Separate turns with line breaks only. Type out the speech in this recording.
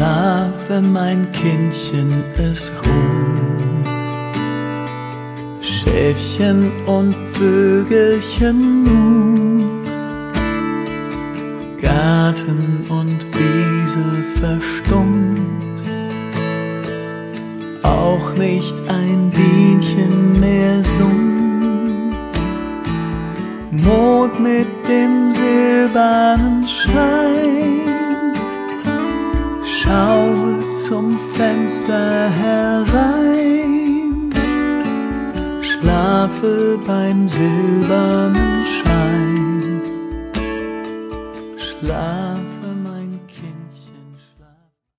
Schlafe, mein Kindchen, es ruht. Schäfchen und Vögelchen nu, Garten und Wiese verstummt, auch nicht ein Bienchen mehr summt. Mond mit dem silbernen Schein schaue zum Fenster herein, schlafe beim silbernen Schein. Schlafe